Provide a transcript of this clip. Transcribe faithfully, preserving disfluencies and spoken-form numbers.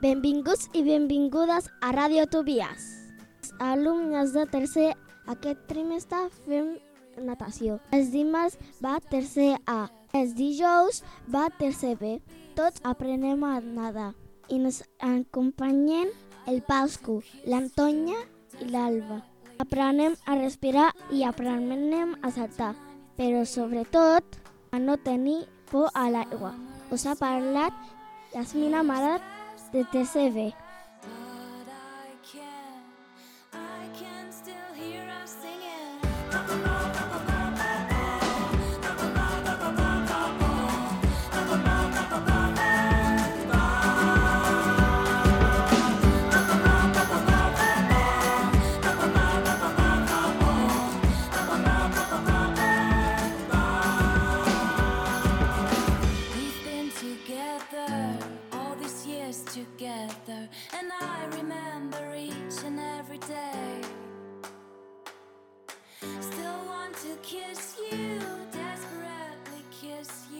Benvinguts i benvingudes a Ràdio Tobias. Els alumnes de tercer aquest trimestre fem natació. Els dimarts va tercer A. Els dijous va tercer B. Tots aprenem a nedar i ens acompanyen el Pascu, l'Antònia i l'Alba. Aprenem a respirar i aprenem a saltar, però sobretot a no tenir por a l'aigua. Us ha parlat Yasmina Marat de tercer B. Together, and I remember each and every day. Still want to kiss you, desperately kiss you.